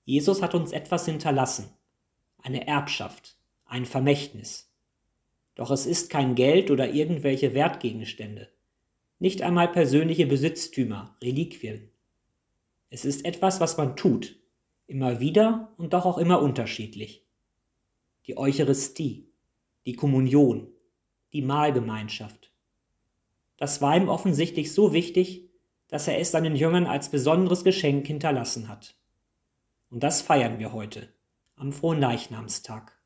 Jesus hat uns etwas hinterlassen, eine Erbschaft, ein Vermächtnis. Doch es ist kein Geld oder irgendwelche Wertgegenstände, nicht einmal persönliche Besitztümer, Reliquien. Es ist etwas, was man tut, immer wieder und doch auch immer unterschiedlich. Die Eucharistie, die Kommunion, die Mahlgemeinschaft. Das war ihm offensichtlich so wichtig, dass er es seinen Jüngern als besonderes Geschenk hinterlassen hat. Und das feiern wir heute, am Fronleichnamstag.